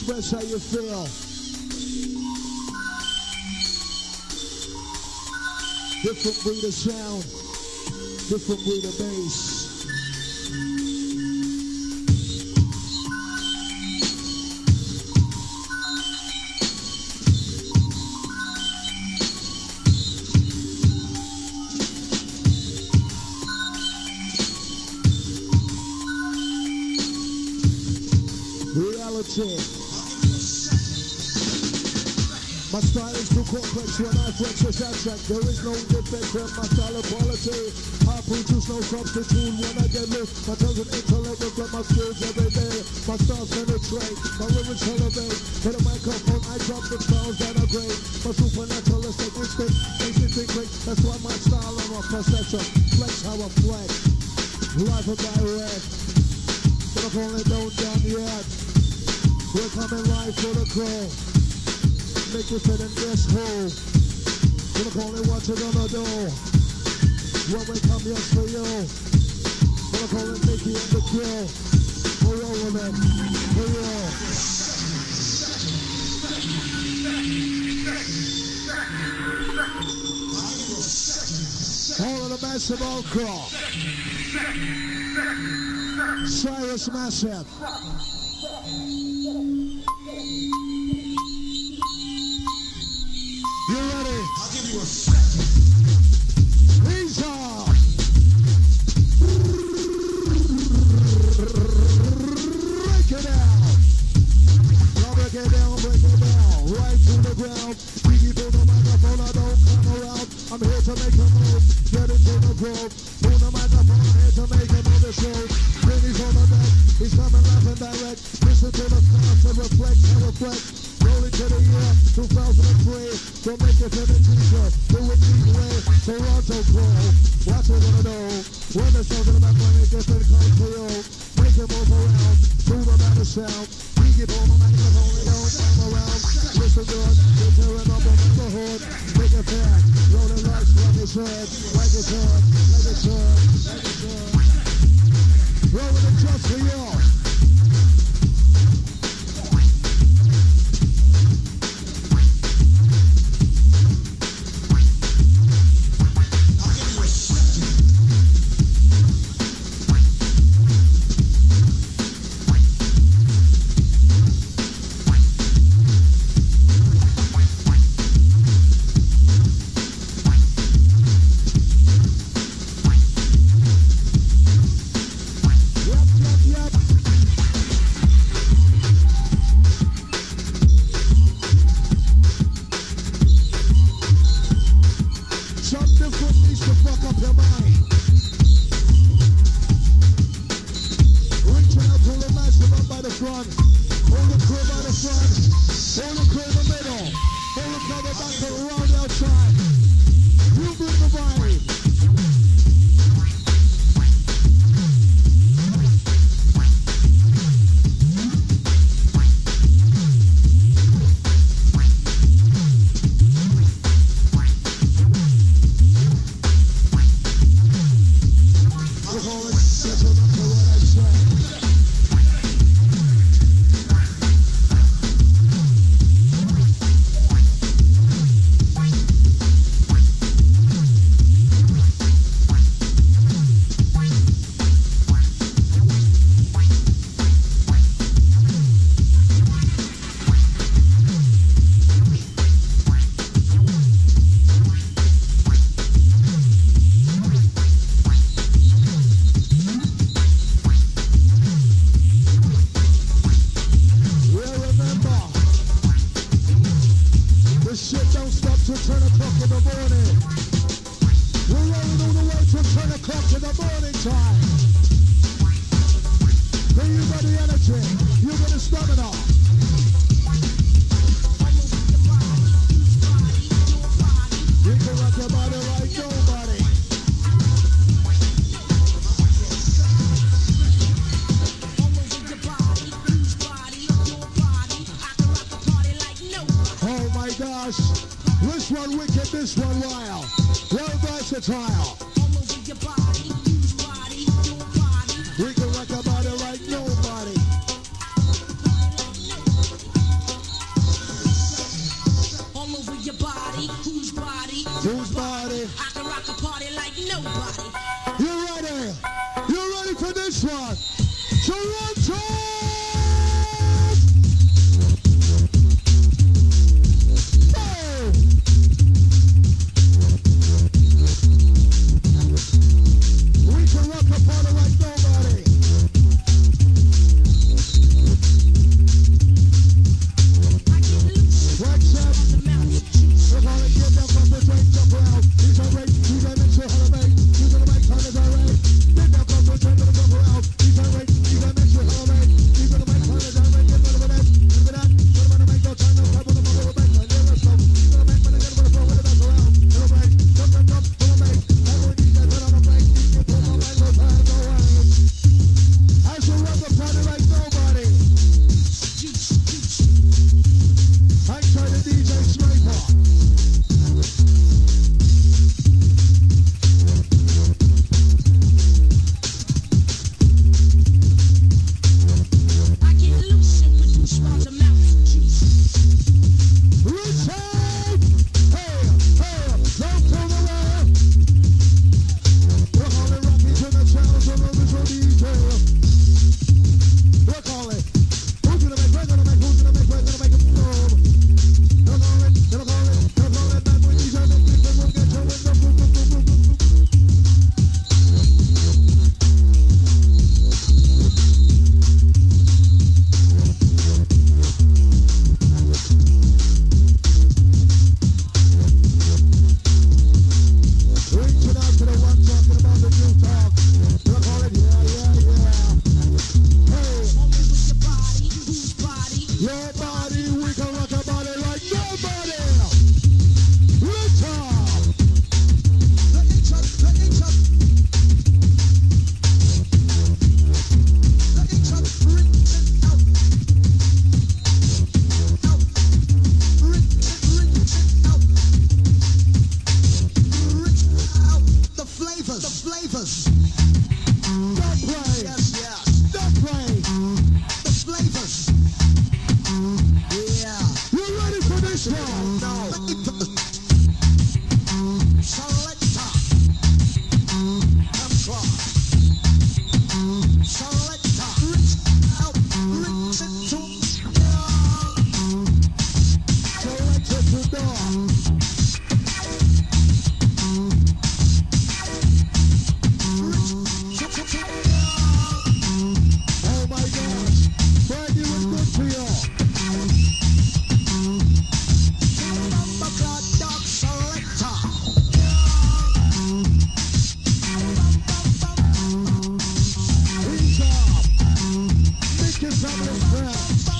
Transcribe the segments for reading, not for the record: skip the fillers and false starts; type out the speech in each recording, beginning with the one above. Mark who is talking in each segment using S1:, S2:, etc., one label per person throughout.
S1: express how you feel. Different breed of sound, different breed of bass. Reality. My style is too complex when I flex this abstract. There is no defect in my style of quality. I produce no substitute when I get loose. My tongue's an intellect with my skills every day. My styles penetrate, my lyrics elevate. Hit a microphone, I drop the sounds that are great. My supernaturalistic instinct makes me think quick. That's why my style and my perception flex how I flex. Live or direct, but I've only don't done yet. We're coming live for the crew. Make you fit in this hole. Look only what you're gonna do. When we come just for you. Look only Mickey and the crew. We're rolling it. For you. All of the massive outcraw. Cyrus Massive. You ready? I'll give you a second. These are break it down. Now break it down, right to the ground. We keep on the microphone, I don't come around. I'm here to make a move, get into the groove. On the microphone, I'm here to make another show. Ladies on the deck, he's coming live and direct. Listen to the sound to reflect and reflect. Rolling to the year 2003. Don't make it to the t-shirt. Do it deep way. Toronto crew. Watch what gonna do. When the show's about money, different comes to you. Make it move around. Do the matter sound. We get on the microphone, we don't come around. Listen good. You're tearing up the neighborhood. Make it fair. Rolling like it should. Like it should. Like it should. Like it should. Rolling it just for you. This one wicked, this one wild. Well versatile. We can rock a body like nobody. flavors. Don't play. Yes, yes. Don't play. The flavors. Yeah. You ready for this one? No. Selector. Come cross. Selector. Reach out. Reach it to Selector to door. Oh my gosh. Brady was good for you. Dog selector. He's up. Mickey Family's friend.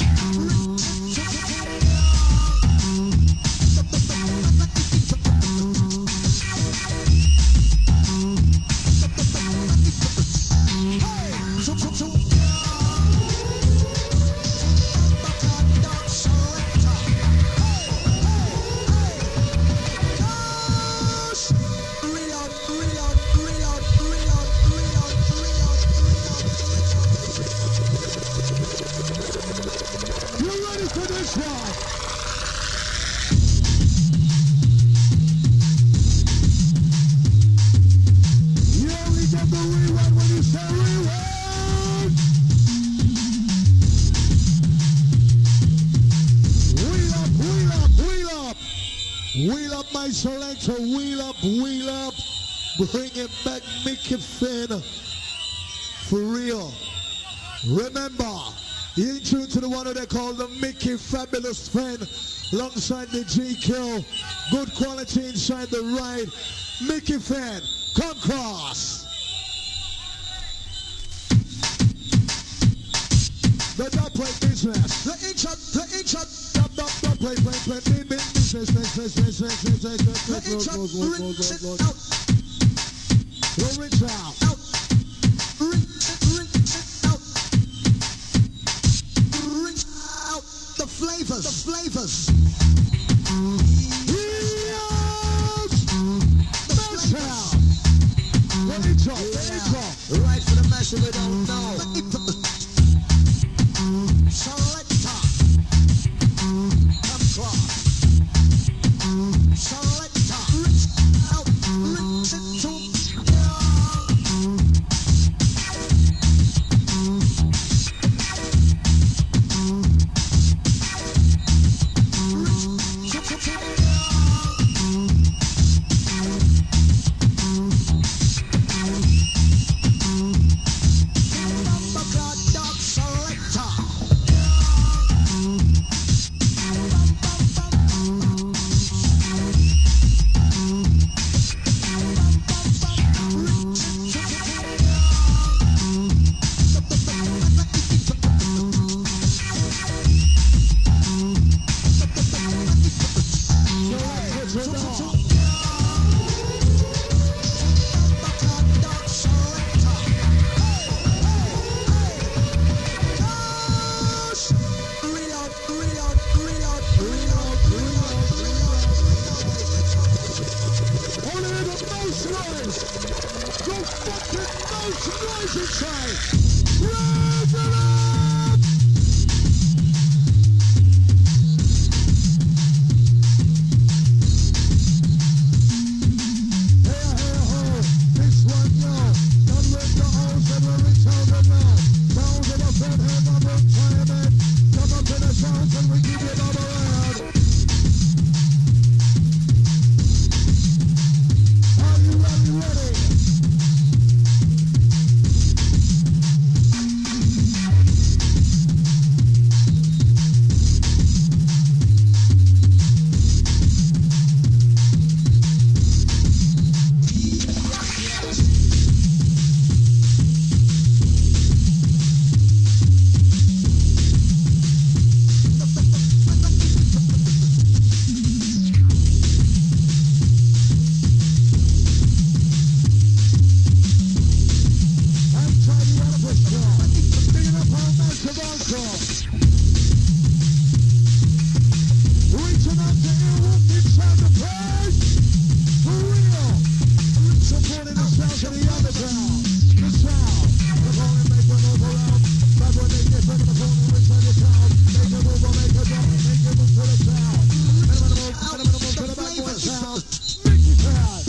S1: You ready for this one? You only get the rewind when you say rewind. Wheel up, wheel up, wheel up. Wheel up, my selector. Wheel up, wheel up. Bring it back, make it thin. For real. Remember, you ain't tuned to the one that they call the Mickey Fabulous Fan, alongside the GQ. Good quality inside the ride. Mickey Fan, come cross. The dub play business. The inch-up, dub play, business. The inch-up, rinse it out. Go rinse out. Rinse it out. Rinse out the flavors. Yes! Mash out. The intro. Right for the mash we don't know. Selector. Come cross. Selector. Rinse out. Rinse it to to the underground. The sound. The phone make a move around. That's what they get from the phone inside your town. Make a move or make a jump. Make a move to the sound. And a move to the bad boy sound. Mickey Pad.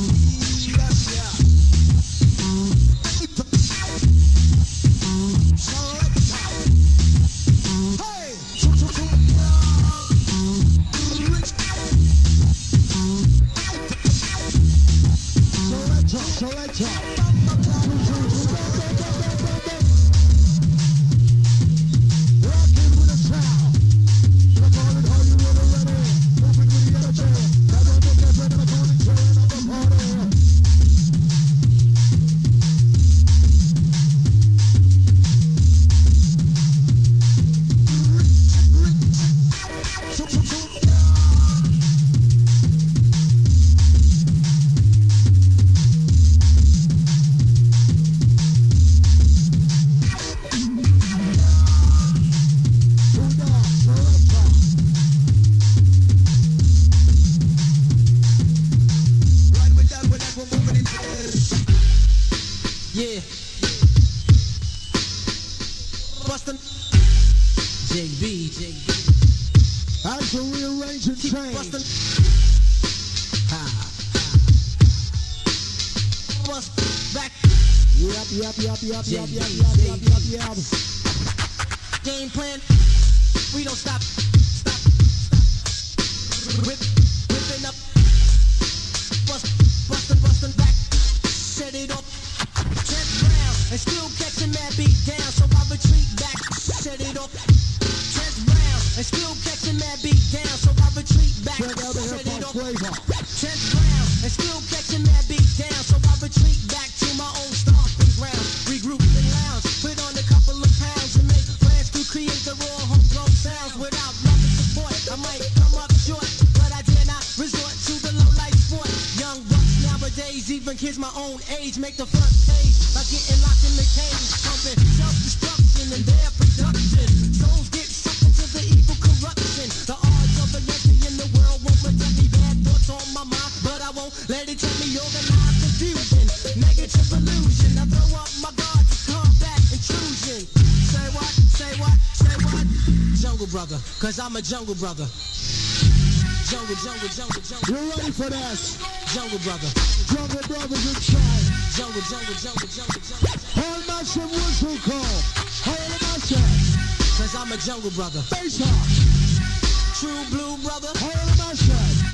S2: Game plan, we don't stop. Whipping up, bustin' back, set it up. Trent Brown, and still catching that beat down, so I retreat back, set it up. Trent Brown, and still catching that beat down, so I retreat back, set it up. Trent Brown, and still catching that beat down, so I retreat back to my own stomping ground. Regroup and lounge, put on a couple of pounds and make plans to create the raw homegrown sounds. Without love and support, I might come up short, but I dare not resort to the low life sport. Young bucks nowadays, even kids my own age, make the front page by getting locked in the cage, pumping self-destruction and their production. Souls get sucked into the evil corruption. The odds of against me in the world won't protect me. Bad thoughts on my mind, but I won't let it take me. Organized confusion, negative illusion. I throw up my guard to combat intrusion. Say what? Say what? Say what? Jungle brother, cause I'm a jungle brother. Jungle.
S1: You ready for this?
S2: Jungle brother.
S1: Jungle brothers inside.
S2: Jungle.
S1: Hold my shit whistle call. Hold my shit.
S2: Cause I'm a jungle brother.
S1: Face off.
S2: True blue brother.
S1: Hold my shit.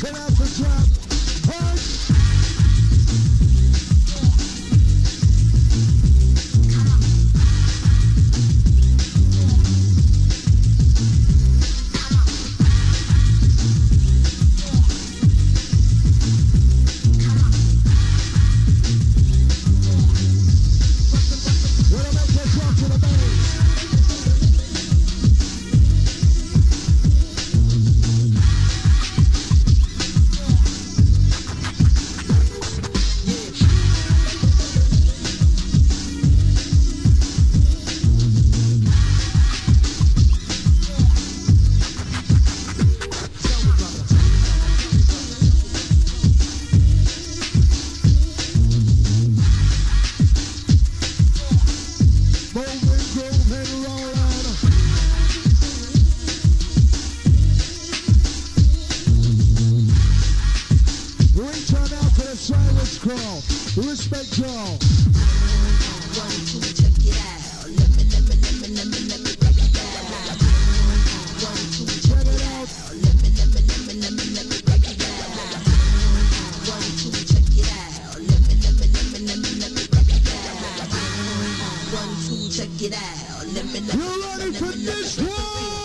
S1: Turn out the trap. Punch. Respect y'all.
S2: Check it out. Let me break it down. 1, 2, check it out. Let me break it down. 1, 2, check it out. Let me break it down. 1, 2, check it out. Let me
S1: You ready for this one?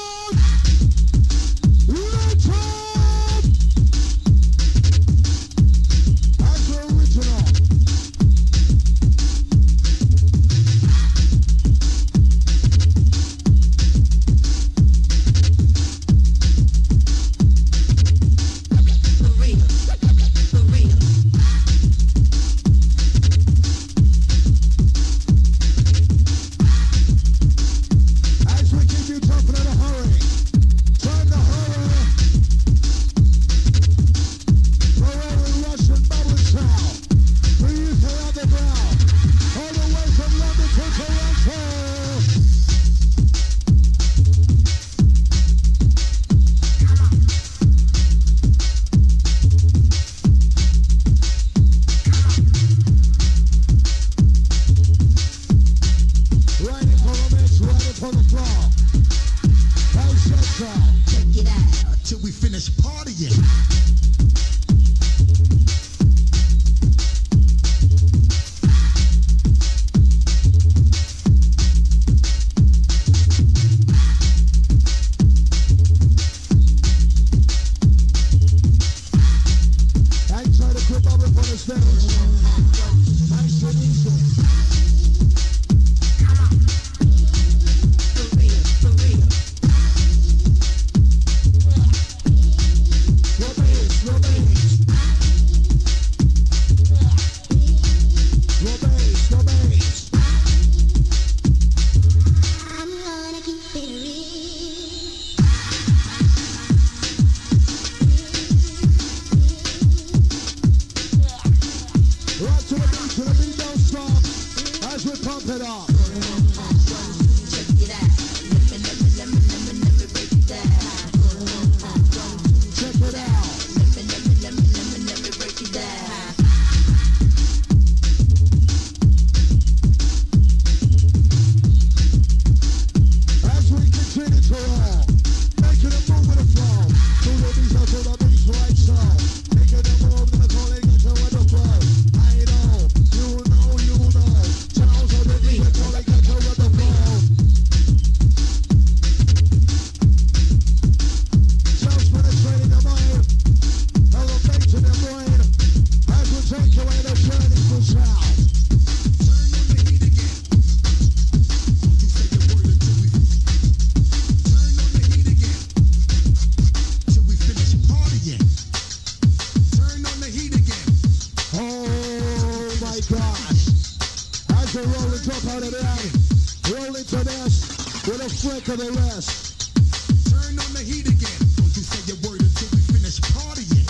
S1: To the rest.
S3: Turn on the heat again. Don't you say a word until we finish partying.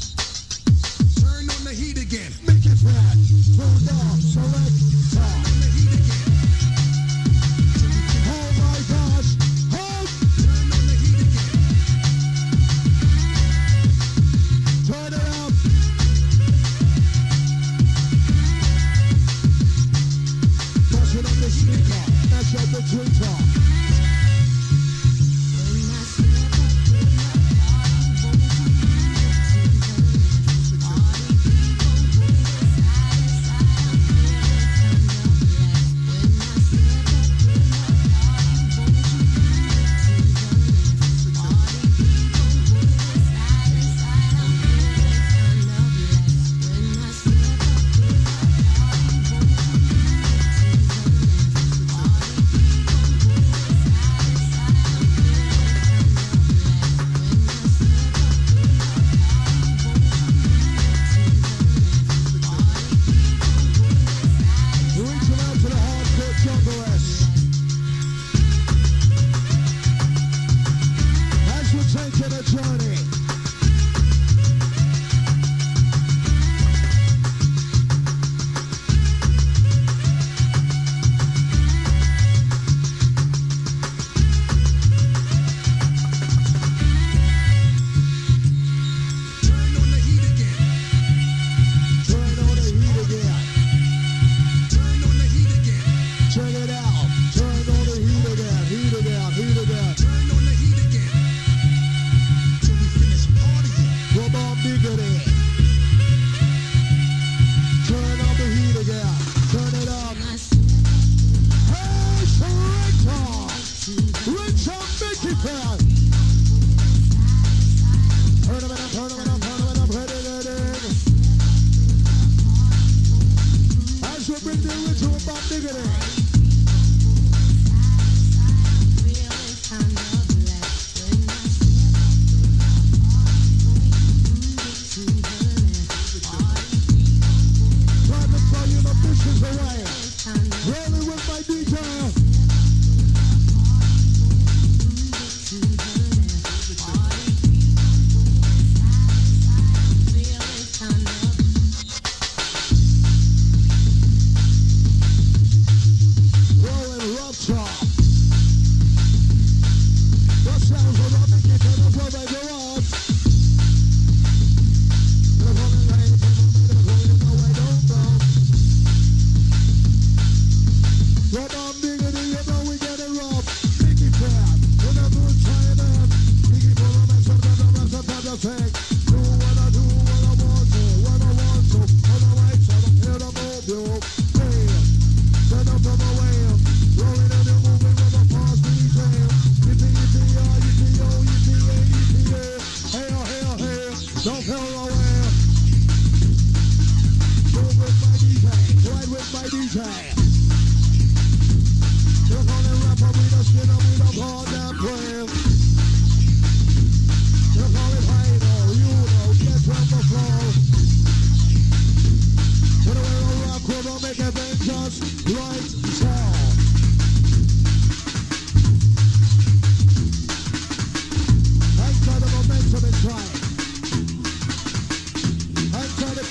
S3: Turn on the heat again.
S1: Make it fat. Hold on. Select.
S3: Turn on the heat again.
S1: Oh my gosh. Hold.
S3: Turn on the heat again.
S1: Turn it up. Press it on the speaker. That's up the tweeter.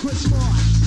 S1: smart.